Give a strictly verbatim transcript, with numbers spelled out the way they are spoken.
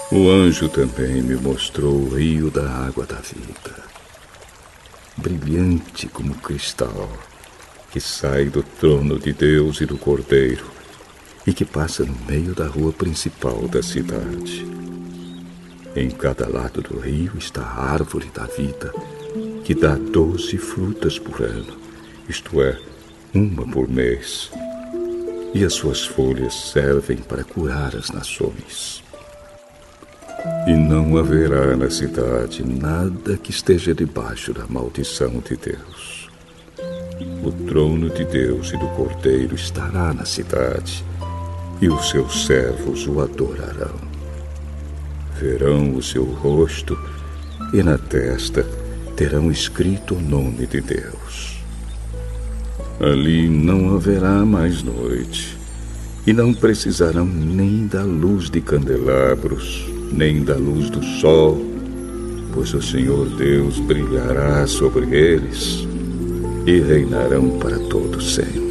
O anjo também me mostrou o rio da água da vida, brilhante como cristal, que sai do trono de Deus e do Cordeiro e que passa no meio da rua principal da cidade. Em cada lado do rio está a árvore da vida, que dá doze frutas por ano, isto é, uma por mês, e as suas folhas servem para curar as nações. E não haverá na cidade nada que esteja debaixo da maldição de Deus. O trono de Deus e do Cordeiro estará na cidade, e os seus servos o adorarão. Verão o seu rosto, e na testa terão escrito o nome de Deus. Ali não haverá mais noite, e não precisarão nem da luz de candelabros, nem da luz do sol, pois o Senhor Deus brilhará sobre eles e reinarão para todo sempre.